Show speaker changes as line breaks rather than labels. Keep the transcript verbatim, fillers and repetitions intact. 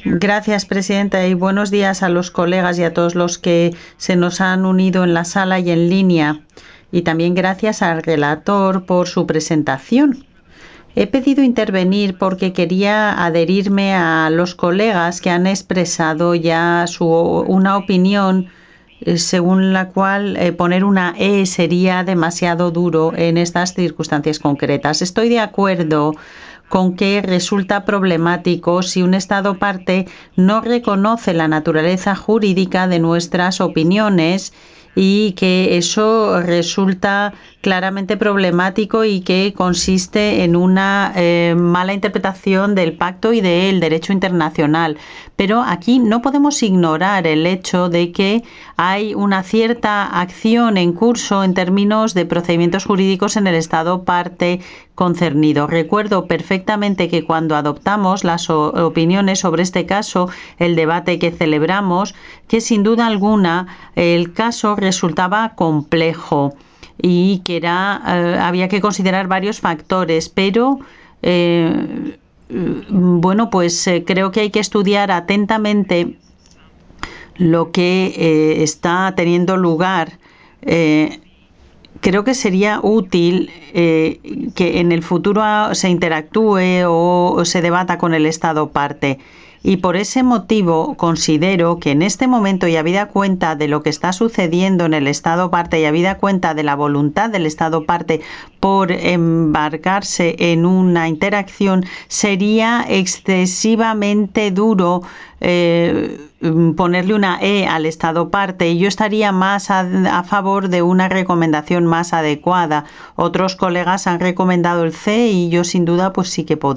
Gracias, presidenta, y buenos días a los colegas y a todos los que se nos han unido en la sala y en línea. Y también gracias al relator por su presentación. He pedido intervenir porque quería adherirme a los colegas que han expresado ya su, una opinión eh, según la cual eh, poner una E sería demasiado duro en estas circunstancias concretas. Estoy de acuerdo con que resulta problemático si un Estado parte no reconoce la naturaleza jurídica de nuestras opiniones y que eso resulta claramente problemático y que consiste en una eh, mala interpretación del pacto y del derecho internacional. Pero aquí no podemos ignorar el hecho de que hay una cierta acción en curso en términos de procedimientos jurídicos en el Estado parte concernido. Recuerdo perfectamente que cuando adoptamos las opiniones sobre este caso, el debate que celebramos, que sin duda alguna el caso resultaba complejo y que era eh, había que considerar varios factores, pero eh, bueno, pues eh, creo que hay que estudiar atentamente lo que eh, está teniendo lugar. Eh, Creo que sería útil eh, que en el futuro se interactúe o se debata con el Estado parte. Y por ese motivo considero que en este momento, y habida cuenta de lo que está sucediendo en el Estado parte y habida cuenta de la voluntad del Estado parte por embarcarse en una interacción, sería excesivamente duro eh, ponerle una E al Estado parte, y yo estaría más a, a favor de una recomendación más adecuada. Otros colegas han recomendado el C y yo sin duda pues sí que podría.